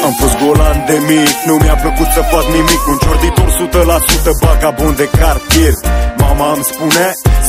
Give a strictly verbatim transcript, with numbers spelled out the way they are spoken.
Am fost golan de mic, nu mi-a plăcut să fac nimic. Un ciorditor o sută la sută, vagabond de cartier. Mama îmi spune